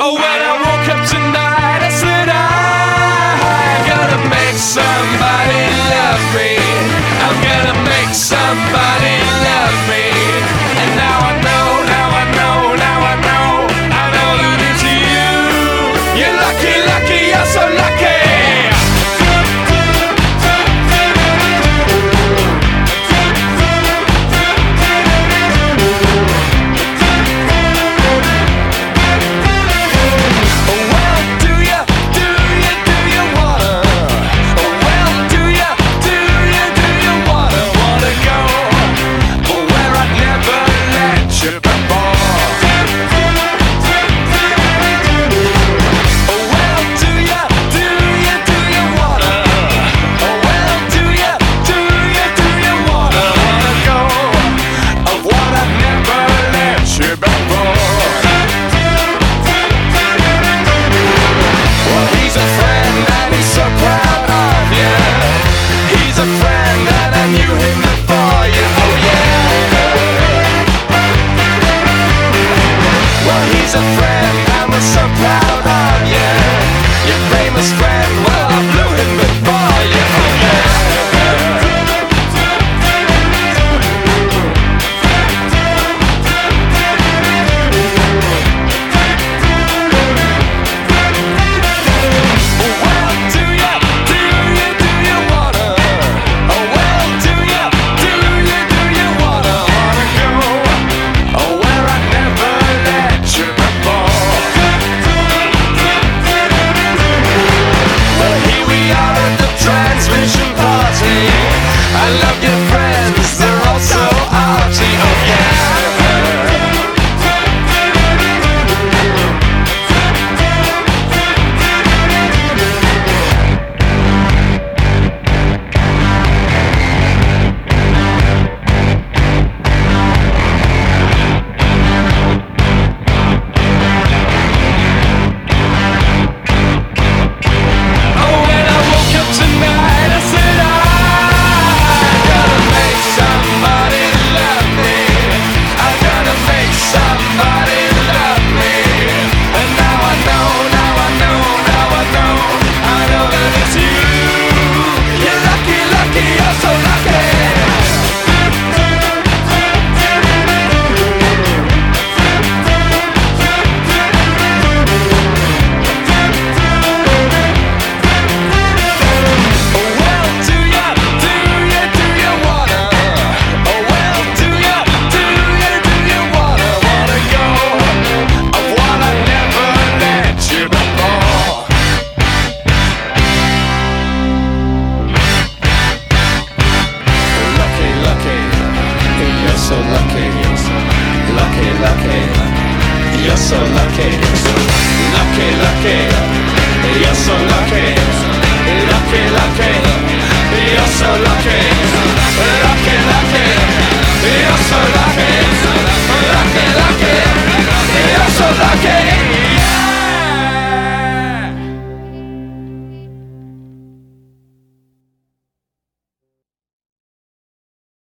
Oh, when I woke up tonight, I said I'm gonna make somebody love me. I'm gonna make somebody love me. And now I know, now I know, now I know, I know that it's you. You're lucky, lucky, you're so lucky. You're so lucky, lucky, lucky. You're so lucky, lucky, lucky. You're so lucky, lucky, lucky. You're so lucky, lucky, lucky. You're so lucky.